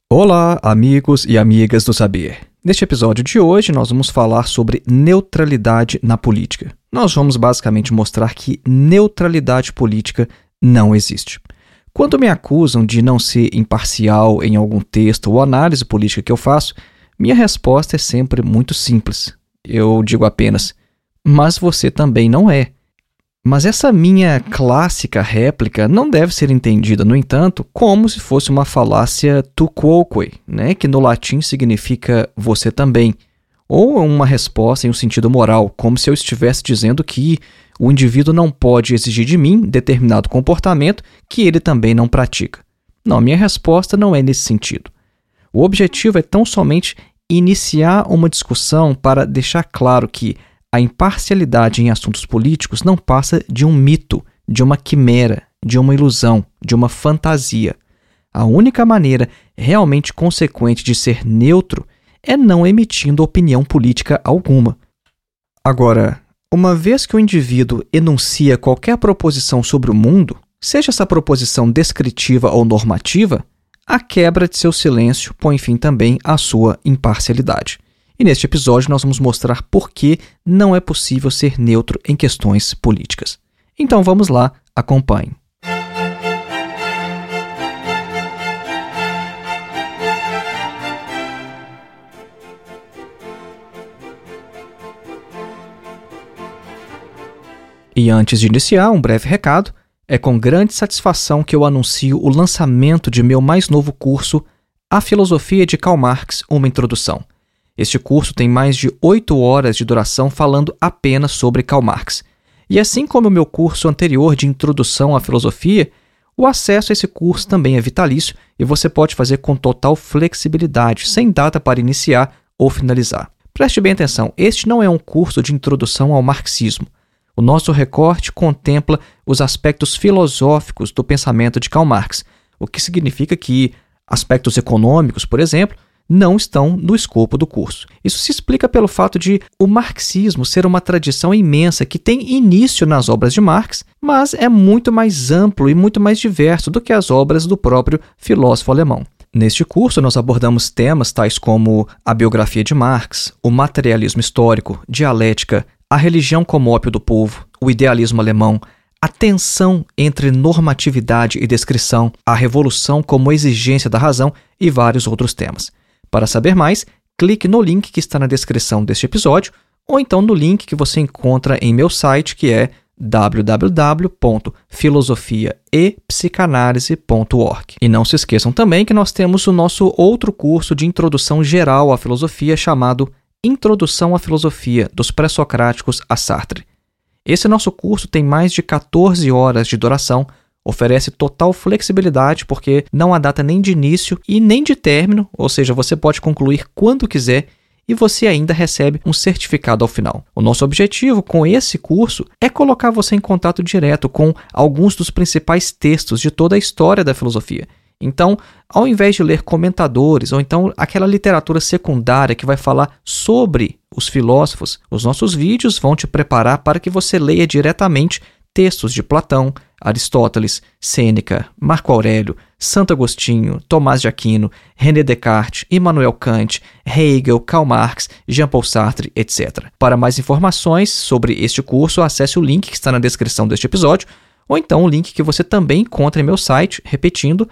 Olá, amigos e amigas do Saber. Neste episódio de hoje, nós vamos falar sobre neutralidade na política. Nós vamos basicamente mostrar que neutralidade política não existe. Quando me acusam de não ser imparcial em algum texto ou análise política que eu faço, minha resposta é sempre muito simples. Eu digo apenas, mas você também não é. Mas essa minha clássica réplica não deve ser entendida, no entanto, como se fosse uma falácia tu quoque, que no latim significa você também, ou uma resposta em um sentido moral, como se eu estivesse dizendo que o indivíduo não pode exigir de mim determinado comportamento que ele também não pratica. Não, minha resposta não é nesse sentido. O objetivo é tão somente iniciar uma discussão para deixar claro que a imparcialidade em assuntos políticos não passa de um mito, de uma quimera, de uma ilusão, de uma fantasia. A única maneira realmente consequente de ser neutro é não emitindo opinião política alguma. Agora, uma vez que o indivíduo enuncia qualquer proposição sobre o mundo, seja essa proposição descritiva ou normativa, a quebra de seu silêncio põe fim também à sua imparcialidade. E neste episódio nós vamos mostrar por que não é possível ser neutro em questões políticas. Então vamos lá, acompanhe. E antes de iniciar, um breve recado. É com grande satisfação que eu anuncio o lançamento de meu mais novo curso, A Filosofia de Karl Marx, uma Introdução. Este curso tem mais de 8 horas de duração falando apenas sobre Karl Marx. E assim como o meu curso anterior de Introdução à Filosofia, o acesso a esse curso também é vitalício e você pode fazer com total flexibilidade, sem data para iniciar ou finalizar. Preste bem atenção, este não é um curso de introdução ao marxismo. O nosso recorte contempla os aspectos filosóficos do pensamento de Karl Marx, o que significa que aspectos econômicos, por exemplo, não estão no escopo do curso. Isso se explica pelo fato de o marxismo ser uma tradição imensa que tem início nas obras de Marx, mas é muito mais amplo e muito mais diverso do que as obras do próprio filósofo alemão. Neste curso, nós abordamos temas tais como a biografia de Marx, o materialismo histórico, dialética, a religião como ópio do povo, o idealismo alemão, a tensão entre normatividade e descrição, a revolução como exigência da razão e vários outros temas. Para saber mais, clique no link que está na descrição deste episódio ou então no link que você encontra em meu site, que é www.filosofiaepsicanalise.org. E não se esqueçam também que nós temos o nosso outro curso de introdução geral à filosofia chamado Introdução à Filosofia, dos Pré-Socráticos a Sartre. Esse nosso curso tem mais de 14 horas de duração, oferece total flexibilidade porque não há data nem de início e nem de término, ou seja, você pode concluir quando quiser e você ainda recebe um certificado ao final. O nosso objetivo com esse curso é colocar você em contato direto com alguns dos principais textos de toda a história da filosofia. Então, ao invés de ler comentadores ou então aquela literatura secundária que vai falar sobre os filósofos, os nossos vídeos vão te preparar para que você leia diretamente textos de Platão, Aristóteles, Sêneca, Marco Aurélio, Santo Agostinho, Tomás de Aquino, René Descartes, Immanuel Kant, Hegel, Karl Marx, Jean-Paul Sartre, etc. Para mais informações sobre este curso, acesse o link que está na descrição deste episódio ou então o link que você também encontra em meu site, repetindo,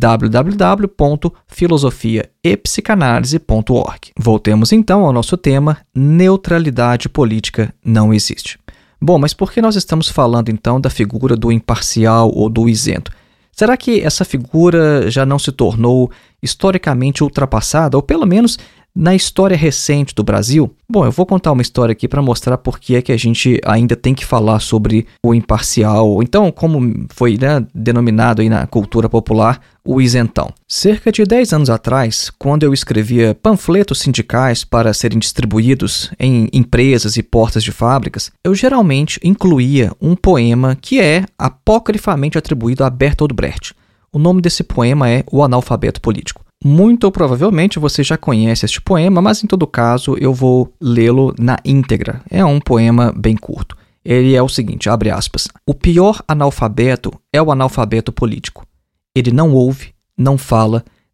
www.filosofiaepsicanalise.org. Voltemos então ao nosso tema, neutralidade política não existe. Bom, mas por que nós estamos falando então da figura do imparcial ou do isento? Será que essa figura já não se tornou historicamente ultrapassada, ou pelo menos na história recente do Brasil? Bom, eu vou contar uma história aqui para mostrar por que é que a gente ainda tem que falar sobre o imparcial, ou então como foi denominado aí na cultura popular, o isentão. Cerca de 10 anos atrás, quando eu escrevia panfletos sindicais para serem distribuídos em empresas e portas de fábricas, eu geralmente incluía um poema que é apocrifamente atribuído a Bertolt Brecht. O nome desse poema é O Analfabeto Político. Muito provavelmente você já conhece este poema, mas em todo caso eu vou lê-lo na íntegra. É um poema bem curto. Ele é o seguinte, abre aspas. O pior analfabeto é o analfabeto político. Ele não ouve, não fala,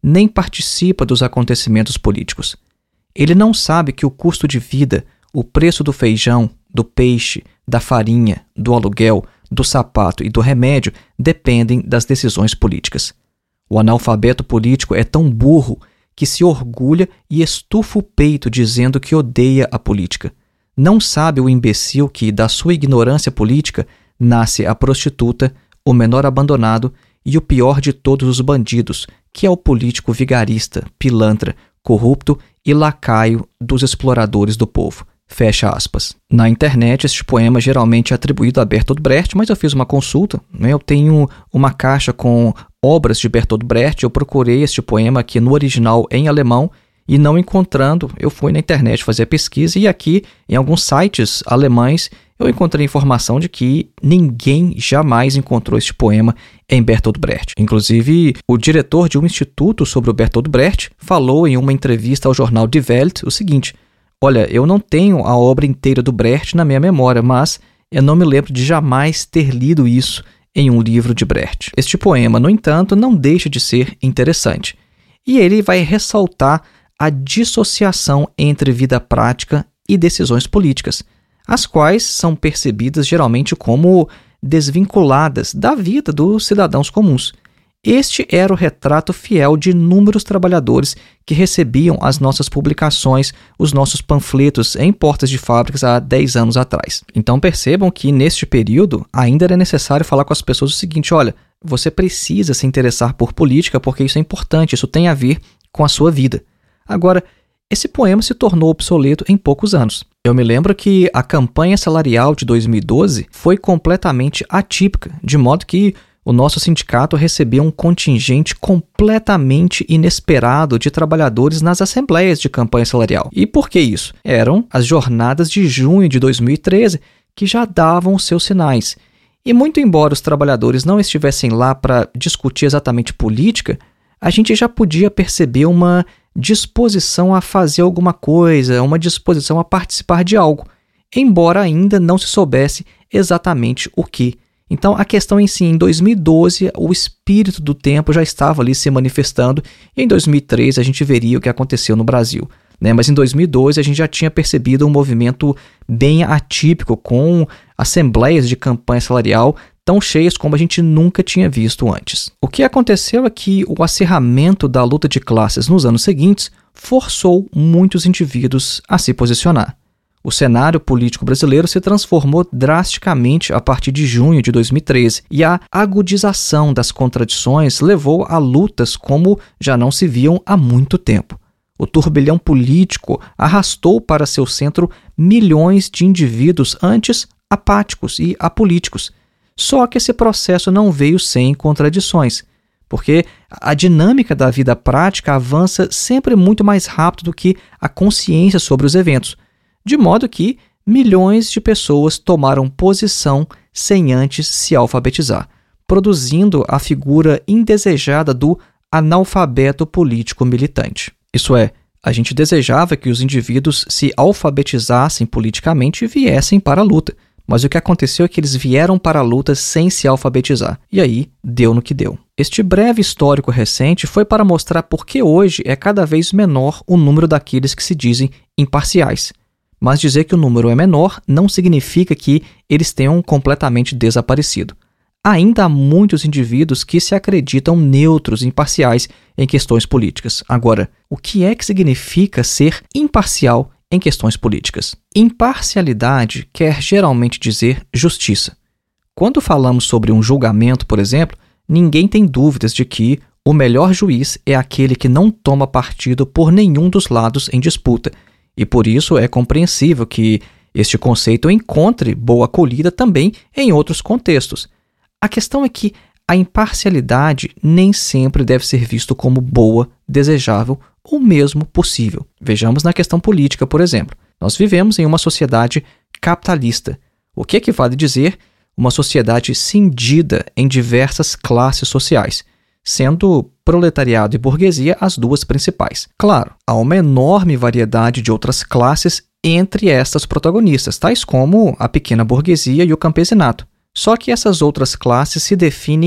nem participa dos acontecimentos políticos. Ele não sabe que o custo de vida, o preço do feijão, do peixe, da farinha, do aluguel, do sapato e do remédio dependem das decisões políticas. O analfabeto político é tão burro que se orgulha e estufa o peito dizendo que odeia a política. Não sabe o imbecil que, da sua ignorância política, nasce a prostituta, o menor abandonado e o pior de todos os bandidos, que é o político vigarista, pilantra, corrupto e lacaio dos exploradores do povo. Fecha aspas. Na internet, este poema geralmente é atribuído a Bertolt Brecht, mas eu fiz uma consulta, né? Eu tenho uma caixa com obras de Bertolt Brecht, eu procurei este poema aqui no original em alemão e não encontrando, eu fui na internet fazer a pesquisa e aqui, em alguns sites alemães, eu encontrei informação de que ninguém jamais encontrou este poema em Bertolt Brecht. Inclusive, o diretor de um instituto sobre o Bertolt Brecht falou em uma entrevista ao jornal Die Welt o seguinte: olha, eu não tenho a obra inteira do Brecht na minha memória, mas eu não me lembro de jamais ter lido isso em um livro de Brecht. Este poema, no entanto, não deixa de ser interessante. E ele vai ressaltar a dissociação entre vida prática e decisões políticas, as quais são percebidas geralmente como desvinculadas da vida dos cidadãos comuns. Este era o retrato fiel de inúmeros trabalhadores que recebiam as nossas publicações, os nossos panfletos em portas de fábricas há 10 anos atrás. Então percebam que neste período ainda era necessário falar com as pessoas o seguinte: olha, você precisa se interessar por política porque isso é importante, isso tem a ver com a sua vida. Agora, esse poema se tornou obsoleto em poucos anos. Eu me lembro que a campanha salarial de 2012 foi completamente atípica, de modo que o nosso sindicato recebia um contingente completamente inesperado de trabalhadores nas assembleias de campanha salarial. E por que isso? Eram as jornadas de junho de 2013 que já davam os seus sinais. E muito embora os trabalhadores não estivessem lá para discutir exatamente política, a gente já podia perceber uma disposição a fazer alguma coisa, uma disposição a participar de algo, embora ainda não se soubesse exatamente o que. Então, a questão em si, em 2012, o espírito do tempo já estava ali se manifestando e em 2013 a gente veria o que aconteceu no Brasil, né? Mas em 2012 a gente já tinha percebido um movimento bem atípico, com assembleias de campanha salarial tão cheias como a gente nunca tinha visto antes. O que aconteceu é que o acirramento da luta de classes nos anos seguintes forçou muitos indivíduos a se posicionar. O cenário político brasileiro se transformou drasticamente a partir de junho de 2013 e a agudização das contradições levou a lutas como já não se viam há muito tempo. O turbilhão político arrastou para seu centro milhões de indivíduos antes apáticos e apolíticos. Só que esse processo não veio sem contradições, porque a dinâmica da vida prática avança sempre muito mais rápido do que a consciência sobre os eventos. De modo que milhões de pessoas tomaram posição sem antes se alfabetizar, produzindo a figura indesejada do analfabeto político militante. Isso é, a gente desejava que os indivíduos se alfabetizassem politicamente e viessem para a luta, mas o que aconteceu é que eles vieram para a luta sem se alfabetizar, e aí deu no que deu. Este breve histórico recente foi para mostrar por que hoje é cada vez menor o número daqueles que se dizem imparciais. Mas dizer que o número é menor não significa que eles tenham completamente desaparecido. Ainda há muitos indivíduos que se acreditam neutros e imparciais em questões políticas. Agora, o que é que significa ser imparcial em questões políticas? Imparcialidade quer geralmente dizer justiça. Quando falamos sobre um julgamento, por exemplo, ninguém tem dúvidas de que o melhor juiz é aquele que não toma partido por nenhum dos lados em disputa. E por isso é compreensível que este conceito encontre boa acolhida também em outros contextos. A questão é que a imparcialidade nem sempre deve ser visto como boa, desejável ou mesmo possível. Vejamos na questão política, por exemplo. Nós vivemos em uma sociedade capitalista, o que equivale a dizer uma sociedade cindida em diversas classes sociais, sendo proletariado e burguesia as duas principais. Claro, há uma enorme variedade de outras classes entre estas protagonistas, tais como a pequena burguesia e o campesinato. Só que essas outras classes se definem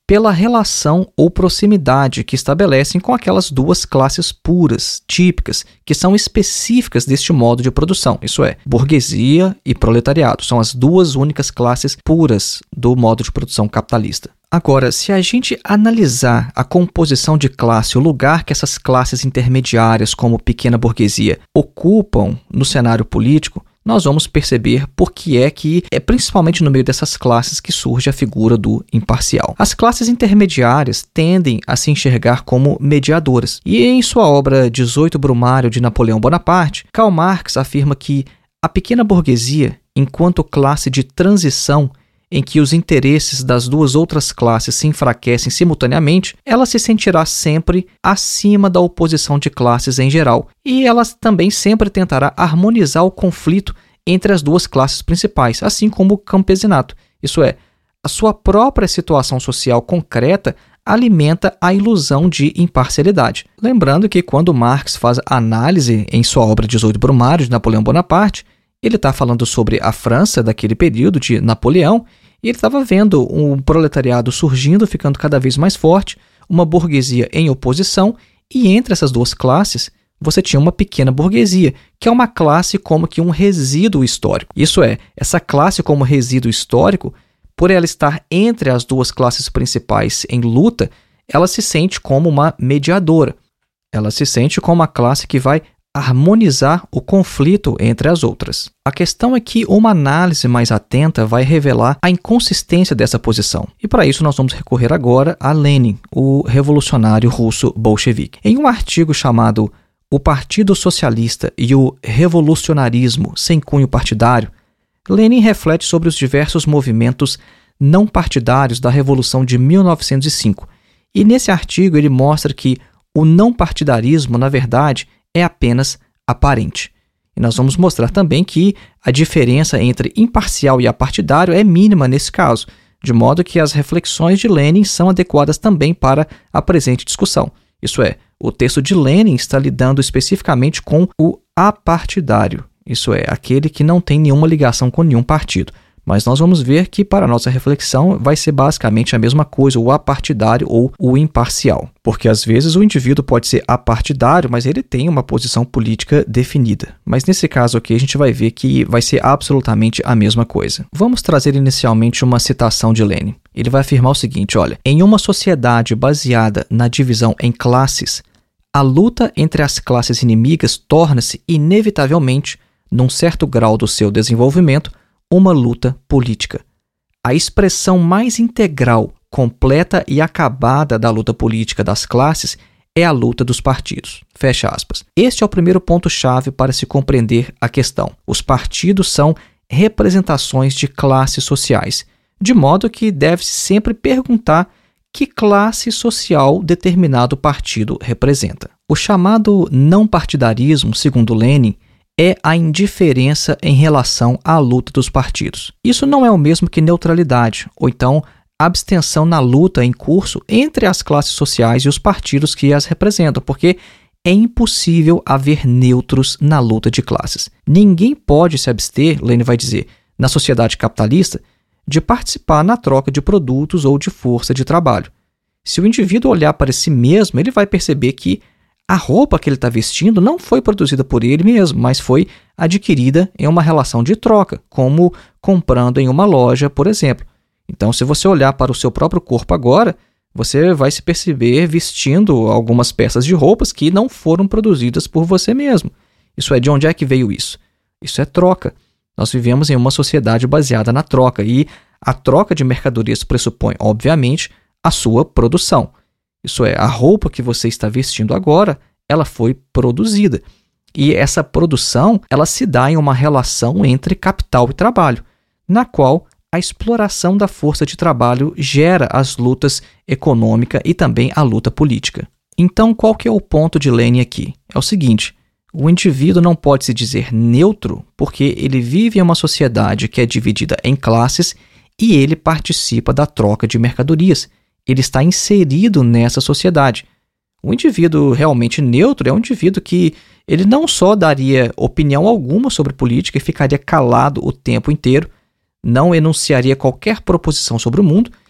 pela relação ou proximidade que estabelecem com aquelas duas classes puras, típicas, que são específicas deste modo de produção, isso é, burguesia e proletariado, são as duas únicas classes puras do modo de produção capitalista. Agora, se a gente analisar a composição de classe, o lugar que essas classes intermediárias, como pequena burguesia, ocupam no cenário político, nós vamos perceber por que é principalmente no meio dessas classes que surge a figura do imparcial. As classes intermediárias tendem a se enxergar como mediadoras. E em sua obra 18 Brumário de Napoleão Bonaparte, Karl Marx afirma que a pequena burguesia, enquanto classe de transição, em que os interesses das duas outras classes se enfraquecem simultaneamente, ela se sentirá sempre acima da oposição de classes em geral, e ela também sempre tentará harmonizar o conflito entre as duas classes principais, assim como o campesinato. Isso é, a sua própria situação social concreta alimenta a ilusão de imparcialidade. Lembrando que quando Marx faz análise em sua obra 18 Brumário de Napoleão Bonaparte, ele está falando sobre a França daquele período de Napoleão, e ele estava vendo um proletariado surgindo, ficando cada vez mais forte, uma burguesia em oposição, e entre essas duas classes, você tinha uma pequena burguesia, que é uma classe como que um resíduo histórico. Isso é, essa classe como resíduo histórico, por ela estar entre as duas classes principais em luta, ela se sente como uma mediadora. Ela se sente como uma classe que vai harmonizar o conflito entre as outras. A questão é que uma análise mais atenta vai revelar a inconsistência dessa posição. E para isso nós vamos recorrer agora a Lenin, o revolucionário russo bolchevique. Em um artigo chamado O Partido Socialista e o Revolucionarismo sem cunho partidário, Lenin reflete sobre os diversos movimentos não partidários da Revolução de 1905. E nesse artigo ele mostra que o não partidarismo, na verdade, é apenas aparente. E nós vamos mostrar também que a diferença entre imparcial e apartidário é mínima nesse caso, de modo que as reflexões de Lenin são adequadas também para a presente discussão. Isso é, o texto de Lenin está lidando especificamente com o apartidário, isso é, aquele que não tem nenhuma ligação com nenhum partido. Mas nós vamos ver que, para a nossa reflexão, vai ser basicamente a mesma coisa, o apartidário ou o imparcial. Porque, às vezes, o indivíduo pode ser apartidário, mas ele tem uma posição política definida. Mas, nesse caso aqui, a gente vai ver que vai ser absolutamente a mesma coisa. Vamos trazer inicialmente uma citação de Lenin. Ele vai afirmar o seguinte, olha, em uma sociedade baseada na divisão em classes, a luta entre as classes inimigas torna-se, inevitavelmente, num certo grau do seu desenvolvimento, uma luta política. A expressão mais integral, completa e acabada da luta política das classes é a luta dos partidos. Fecha aspas. Este é o primeiro ponto-chave para se compreender a questão. Os partidos são representações de classes sociais, de modo que deve-se sempre perguntar que classe social determinado partido representa. O chamado não partidarismo, segundo Lenin, é a indiferença em relação à luta dos partidos. Isso não é o mesmo que neutralidade, ou então abstenção na luta em curso entre as classes sociais e os partidos que as representam, porque é impossível haver neutros na luta de classes. Ninguém pode se abster, Lenin vai dizer, na sociedade capitalista, de participar na troca de produtos ou de força de trabalho. Se o indivíduo olhar para si mesmo, ele vai perceber que a roupa que ele está vestindo não foi produzida por ele mesmo, mas foi adquirida em uma relação de troca, como comprando em uma loja, por exemplo. Então, se você olhar para o seu próprio corpo agora, você vai se perceber vestindo algumas peças de roupas que não foram produzidas por você mesmo. Isso é, de onde é que veio isso? Isso é troca. Nós vivemos em uma sociedade baseada na troca e a troca de mercadorias pressupõe, obviamente, a sua produção. Isso é, a roupa que você está vestindo agora, ela foi produzida. E essa produção, ela se dá em uma relação entre capital e trabalho, na qual a exploração da força de trabalho gera as lutas econômica e também a luta política. Então, qual que é o ponto de Lenin aqui? É o seguinte, o indivíduo não pode se dizer neutro porque ele vive em uma sociedade que é dividida em classes e ele participa da troca de mercadorias. Ele está inserido nessa sociedade. O indivíduo realmente neutro é um indivíduo que ele não só daria opinião alguma sobre política e ficaria calado o tempo inteiro, não enunciaria qualquer proposição sobre o mundo,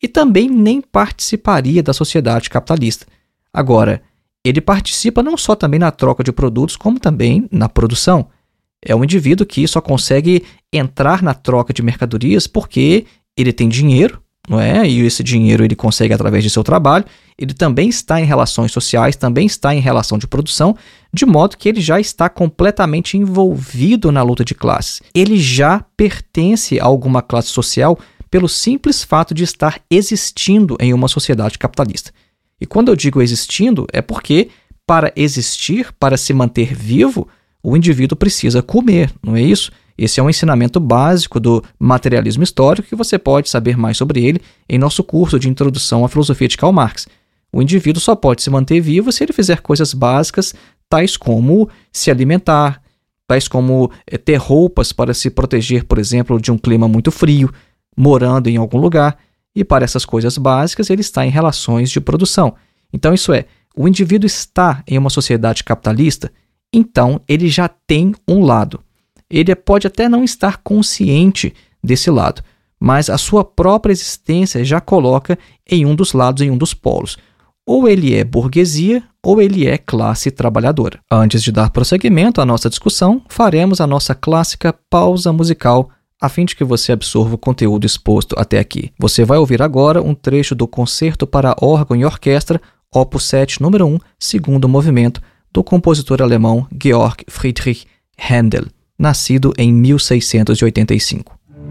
e também nem participaria da sociedade capitalista. Agora, ele participa não só também na troca de produtos, como também na produção. É um indivíduo que só consegue entrar na troca de mercadorias porque ele tem dinheiro, não é? E esse dinheiro ele consegue através de seu trabalho. Ele também está em relações sociais, também está em relação de produção, de modo que ele já está completamente envolvido na luta de classes. Ele já pertence a alguma classe social pelo simples fato de estar existindo em uma sociedade capitalista. E quando eu digo existindo, é porque para existir, para se manter vivo, o indivíduo precisa comer, não é isso? Esse é um ensinamento básico do materialismo histórico que você pode saber mais sobre ele em nosso curso de Introdução à Filosofia de Karl Marx. O indivíduo só pode se manter vivo se ele fizer coisas básicas, tais como se alimentar, tais como ter roupas para se proteger, por exemplo, de um clima muito frio, morando em algum lugar, e para essas coisas básicas ele está em relações de produção. Então isso é, o indivíduo está em uma sociedade capitalista, então ele já tem um lado. Ele pode até não estar consciente desse lado, mas a sua própria existência já coloca em um dos lados, em um dos polos. Ou ele é burguesia, ou ele é classe trabalhadora. Antes de dar prosseguimento à nossa discussão, faremos a nossa clássica pausa musical, a fim de que você absorva o conteúdo exposto até aqui. Você vai ouvir agora um trecho do Concerto para órgão e orquestra, Opus 7, número 1, segundo movimento, do compositor alemão Georg Friedrich Händel, nascido em 1685.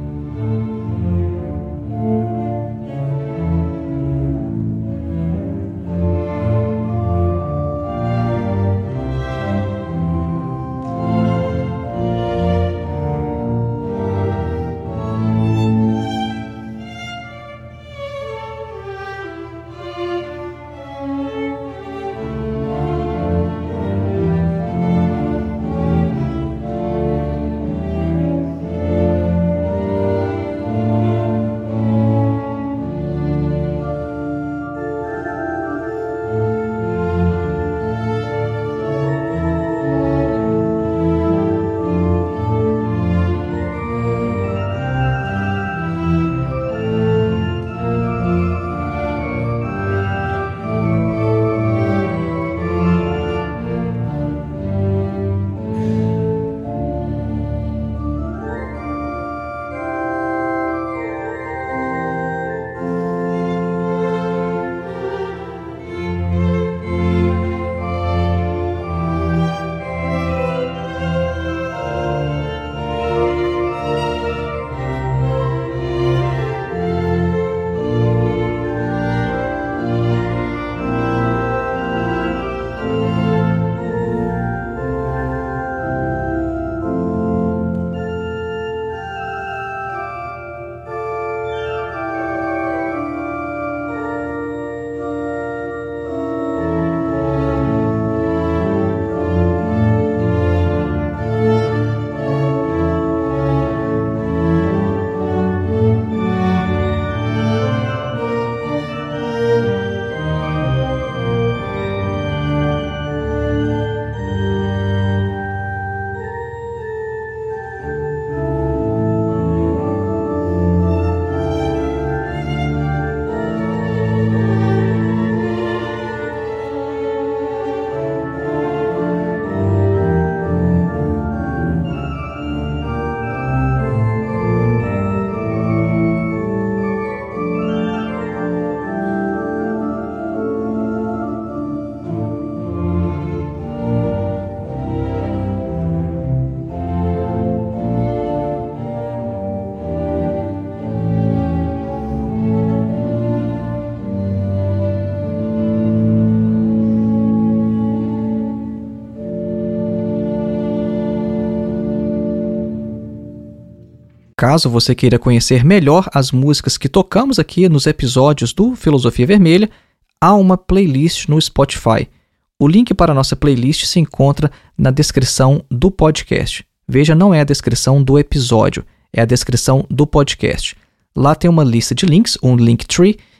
Caso você queira conhecer melhor as músicas que tocamos aqui nos episódios do Filosofia Vermelha, há uma playlist no Spotify. O link para a nossa playlist se encontra na descrição do podcast. Veja, não é a descrição do episódio, é a descrição do podcast. Lá tem uma lista de links, um Linktree,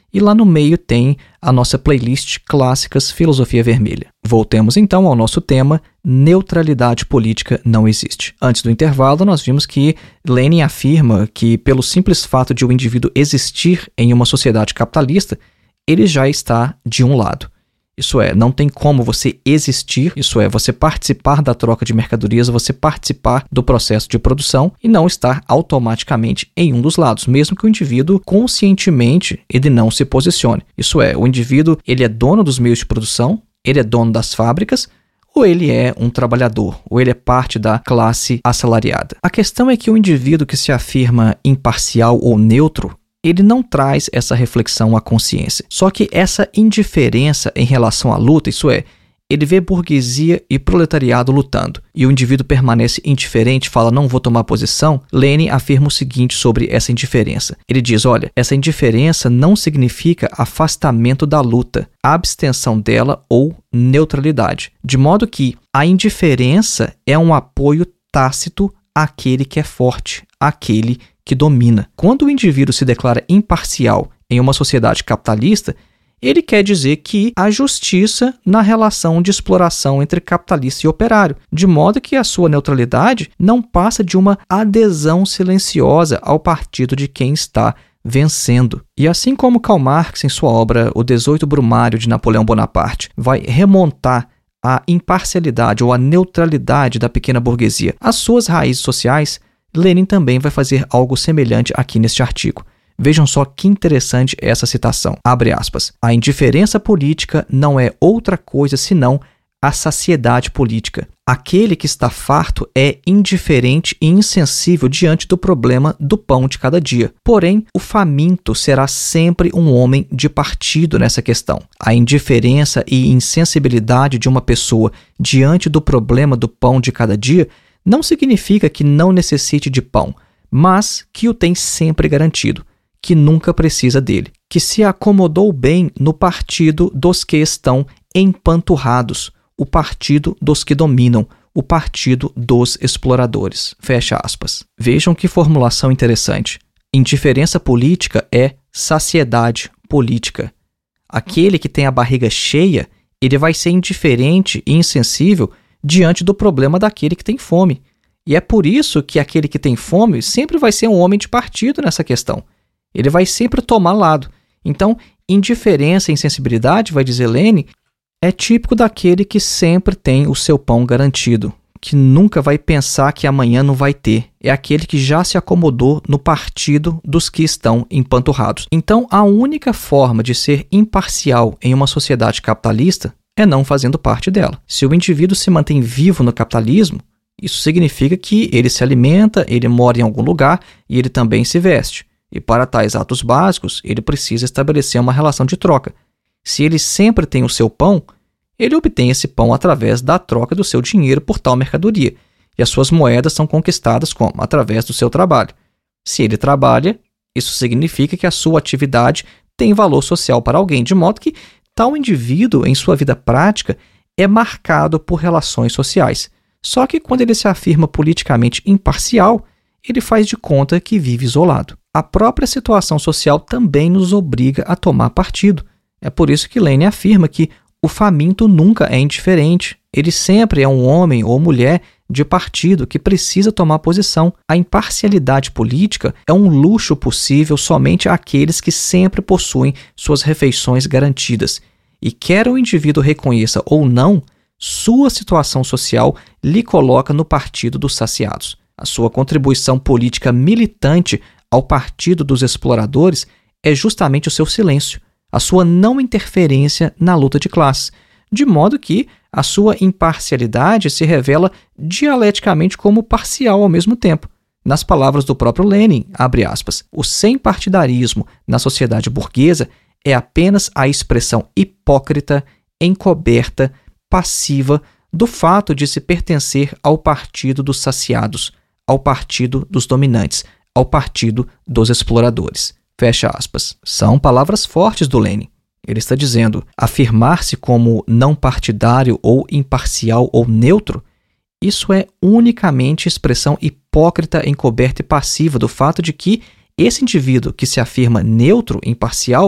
e lá no meio tem a nossa playlist Clássicas Filosofia Vermelha. Voltemos então ao nosso tema, neutralidade política não existe. Antes do intervalo, nós vimos que Lenin afirma que pelo simples fato de o indivíduo existir em uma sociedade capitalista, ele já está de um lado. Isso é, não tem como você existir, isso é, você participar da troca de mercadorias, você participar do processo de produção e não estar automaticamente em um dos lados, mesmo que o indivíduo conscientemente ele não se posicione. Isso é, o indivíduo ele é dono dos meios de produção, ele é dono das fábricas, ou ele é um trabalhador, ou ele é parte da classe assalariada. A questão é que o indivíduo que se afirma imparcial ou neutro, ele não traz essa reflexão à consciência. Só que essa indiferença em relação à luta, isso é, ele vê burguesia e proletariado lutando, e o indivíduo permanece indiferente, fala, não vou tomar posição. Lenin afirma o seguinte sobre essa indiferença. Ele diz, olha, essa indiferença não significa afastamento da luta, abstenção dela ou neutralidade. De modo que a indiferença é um apoio tácito àquele que é forte, àquele que domina. Quando o indivíduo se declara imparcial em uma sociedade capitalista, ele quer dizer que há justiça na relação de exploração entre capitalista e operário, de modo que a sua neutralidade não passa de uma adesão silenciosa ao partido de quem está vencendo. E assim como Karl Marx, em sua obra O 18 Brumário de Napoleão Bonaparte, vai remontar a imparcialidade ou a neutralidade da pequena burguesia às suas raízes sociais, Lenin também vai fazer algo semelhante aqui neste artigo. Vejam só que interessante essa citação. Abre aspas. A indiferença política não é outra coisa senão a saciedade política. Aquele que está farto é indiferente e insensível diante do problema do pão de cada dia. Porém, o faminto será sempre um homem de partido nessa questão. A indiferença e insensibilidade de uma pessoa diante do problema do pão de cada dia não significa que não necessite de pão, mas que o tem sempre garantido, que nunca precisa dele, que se acomodou bem no partido dos que estão empanturrados, o partido dos que dominam, o partido dos exploradores. Fecha aspas. Vejam que formulação interessante. Indiferença política é saciedade política. Aquele que tem a barriga cheia, ele vai ser indiferente e insensível diante do problema daquele que tem fome. E é por isso que aquele que tem fome sempre vai ser um homem de partido nessa questão. Ele vai sempre tomar lado. Então, indiferença e insensibilidade, vai dizer Lenin, é típico daquele que sempre tem o seu pão garantido, que nunca vai pensar que amanhã não vai ter. É aquele que já se acomodou no partido dos que estão empanturrados. Então, a única forma de ser imparcial em uma sociedade capitalista é não fazendo parte dela. Se o indivíduo se mantém vivo no capitalismo, isso significa que ele se alimenta, ele mora em algum lugar e ele também se veste. E para tais atos básicos, ele precisa estabelecer uma relação de troca. Se ele sempre tem o seu pão, ele obtém esse pão através da troca do seu dinheiro por tal mercadoria. E as suas moedas são conquistadas como? Através do seu trabalho. Se ele trabalha, isso significa que a sua atividade tem valor social para alguém, de modo que tal indivíduo, em sua vida prática, é marcado por relações sociais. Só que quando ele se afirma politicamente imparcial, ele faz de conta que vive isolado. A própria situação social também nos obriga a tomar partido. É por isso que Lenin afirma que o faminto nunca é indiferente. Ele sempre é um homem ou mulher de partido que precisa tomar posição. A imparcialidade política é um luxo possível somente àqueles que sempre possuem suas refeições garantidas. E quer o indivíduo reconheça ou não, sua situação social lhe coloca no partido dos saciados. A sua contribuição política militante ao partido dos exploradores é justamente o seu silêncio, a sua não interferência na luta de classes, de modo que a sua imparcialidade se revela dialeticamente como parcial ao mesmo tempo. Nas palavras do próprio Lenin, abre aspas, o sem-partidarismo na sociedade burguesa é apenas a expressão hipócrita, encoberta, passiva do fato de se pertencer ao partido dos saciados, ao partido dos dominantes, ao partido dos exploradores. Fecha aspas. São palavras fortes do Lenin. Ele está dizendo, afirmar-se como não partidário ou imparcial ou neutro, isso é unicamente expressão hipócrita, encoberta e passiva do fato de que esse indivíduo que se afirma neutro, imparcial,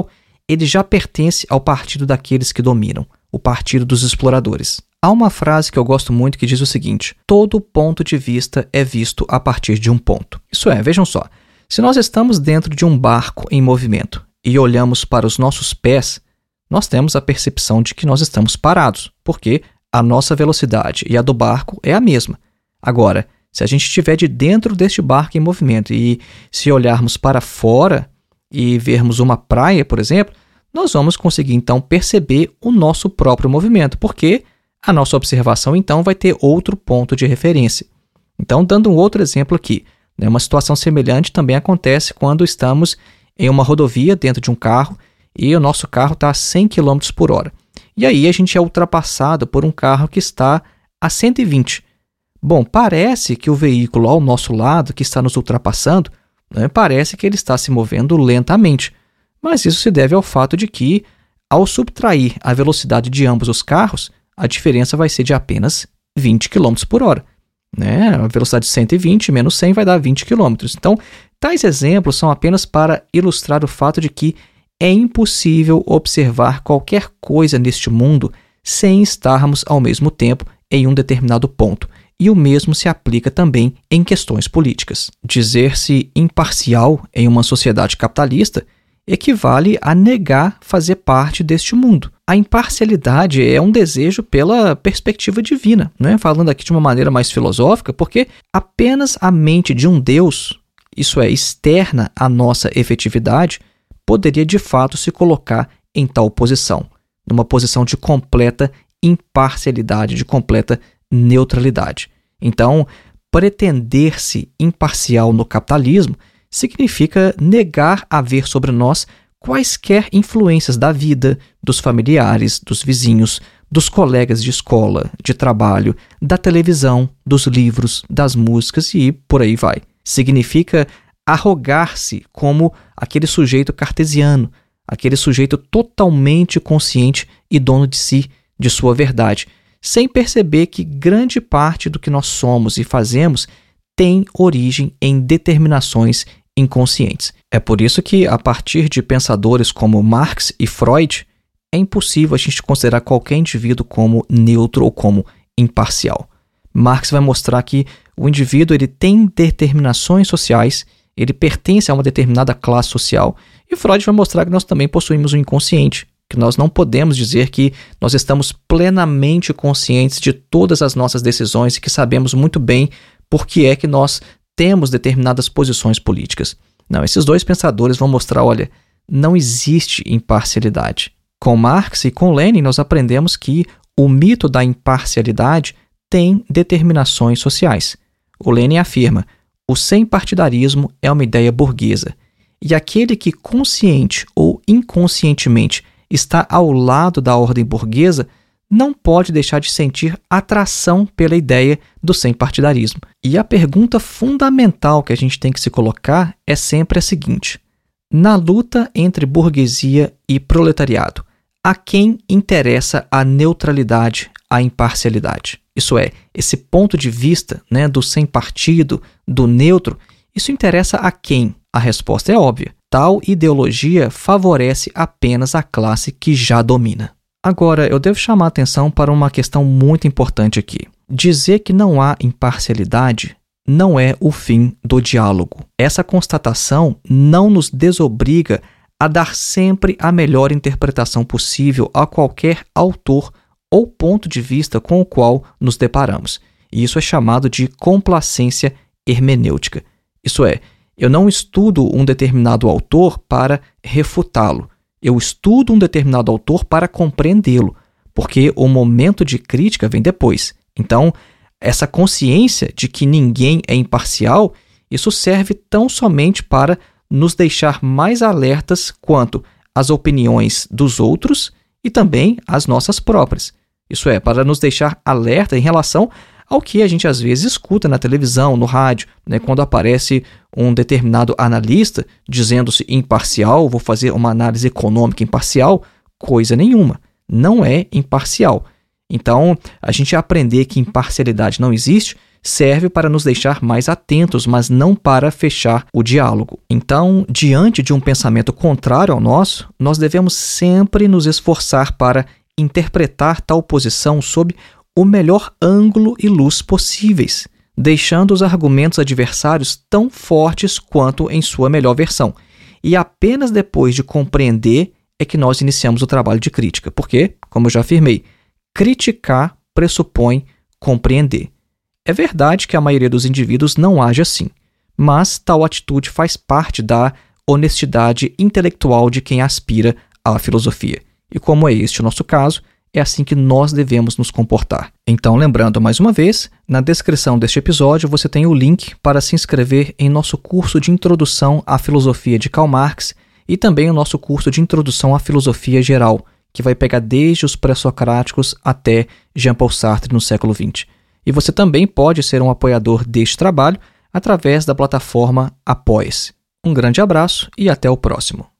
ele já pertence ao partido daqueles que dominam, o partido dos exploradores. Há uma frase que eu gosto muito que diz o seguinte: todo ponto de vista é visto a partir de um ponto. Isso é, vejam só, se nós estamos dentro de um barco em movimento e olhamos para os nossos pés, nós temos a percepção de que nós estamos parados, porque a nossa velocidade e a do barco é a mesma. Agora, se a gente estiver de dentro deste barco em movimento e se olharmos para fora e vermos uma praia, por exemplo, nós vamos conseguir então perceber o nosso próprio movimento, porque a nossa observação então vai ter outro ponto de referência. Então, dando um outro exemplo aqui, uma situação semelhante também acontece quando estamos em uma rodovia dentro de um carro e o nosso carro está a 100 km por hora. E aí a gente é ultrapassado por um carro que está a 120. Bom, parece que o veículo ao nosso lado, que está nos ultrapassando, parece que ele está se movendo lentamente. Mas isso se deve ao fato de que, ao subtrair a velocidade de ambos os carros, a diferença vai ser de apenas 20 km por hora. A velocidade de 120 menos 100 vai dar 20 km. Então, tais exemplos são apenas para ilustrar o fato de que é impossível observar qualquer coisa neste mundo sem estarmos ao mesmo tempo em um determinado ponto. E o mesmo se aplica também em questões políticas. Dizer-se imparcial em uma sociedade capitalista equivale a negar fazer parte deste mundo. A imparcialidade é um desejo pela perspectiva divina, falando aqui de uma maneira mais filosófica, porque apenas a mente de um Deus, isso é, externa à nossa efetividade, poderia de fato se colocar em tal posição, numa posição de completa imparcialidade, de completa neutralidade. Então, pretender-se imparcial no capitalismo significa negar haver sobre nós quaisquer influências da vida, dos familiares, dos vizinhos, dos colegas de escola, de trabalho, da televisão, dos livros, das músicas e por aí vai. Significa arrogar-se como aquele sujeito cartesiano, aquele sujeito totalmente consciente e dono de si, de sua verdade, sem perceber que grande parte do que nós somos e fazemos tem origem em determinações inconscientes. É por isso que, a partir de pensadores como Marx e Freud, é impossível a gente considerar qualquer indivíduo como neutro ou como imparcial. Marx vai mostrar que o indivíduo ele tem determinações sociais, ele pertence a uma determinada classe social, e Freud vai mostrar que nós também possuímos um inconsciente, que nós não podemos dizer que nós estamos plenamente conscientes de todas as nossas decisões e que sabemos muito bem por que é que nós temos determinadas posições políticas. Não, esses dois pensadores vão mostrar, olha, não existe imparcialidade. Com Marx e com Lenin nós aprendemos que o mito da imparcialidade tem determinações sociais. O Lenin afirma: o sem-partidarismo é uma ideia burguesa, e aquele que consciente ou inconscientemente está ao lado da ordem burguesa não pode deixar de sentir atração pela ideia do sem-partidarismo. E a pergunta fundamental que a gente tem que se colocar é sempre a seguinte: na luta entre burguesia e proletariado, a quem interessa a neutralidade, a imparcialidade? Isso é, esse ponto de vista do sem-partido, do neutro, isso interessa a quem? A resposta é óbvia. Tal ideologia favorece apenas a classe que já domina. Agora, eu devo chamar a atenção para uma questão muito importante aqui. Dizer que não há imparcialidade não é o fim do diálogo. Essa constatação não nos desobriga a dar sempre a melhor interpretação possível a qualquer autor ou ponto de vista com o qual nos deparamos. E isso é chamado de complacência hermenêutica. Isso é, eu não estudo um determinado autor para refutá-lo. Eu estudo um determinado autor para compreendê-lo, porque o momento de crítica vem depois. Então, essa consciência de que ninguém é imparcial, isso serve tão somente para nos deixar mais alertas quanto às opiniões dos outros e também às nossas próprias. Isso é, para nos deixar alerta em relação ao que a gente às vezes escuta na televisão, no rádio, quando aparece um determinado analista dizendo-se imparcial, vou fazer uma análise econômica imparcial, coisa nenhuma, não é imparcial. Então, a gente aprender que imparcialidade não existe serve para nos deixar mais atentos, mas não para fechar o diálogo. Então, diante de um pensamento contrário ao nosso, nós devemos sempre nos esforçar para interpretar tal posição sob o melhor ângulo e luz possíveis, deixando os argumentos adversários tão fortes quanto em sua melhor versão. E apenas depois de compreender é que nós iniciamos o trabalho de crítica, porque, como eu já afirmei, criticar pressupõe compreender. É verdade que a maioria dos indivíduos não age assim, mas tal atitude faz parte da honestidade intelectual de quem aspira à filosofia. E como é este o nosso caso, é assim que nós devemos nos comportar. Então, lembrando mais uma vez, na descrição deste episódio você tem o link para se inscrever em nosso curso de Introdução à Filosofia de Karl Marx e também o nosso curso de Introdução à Filosofia Geral, que vai pegar desde os pré-socráticos até Jean-Paul Sartre no século XX. E você também pode ser um apoiador deste trabalho através da plataforma Apoia-se. Um grande abraço e até o próximo.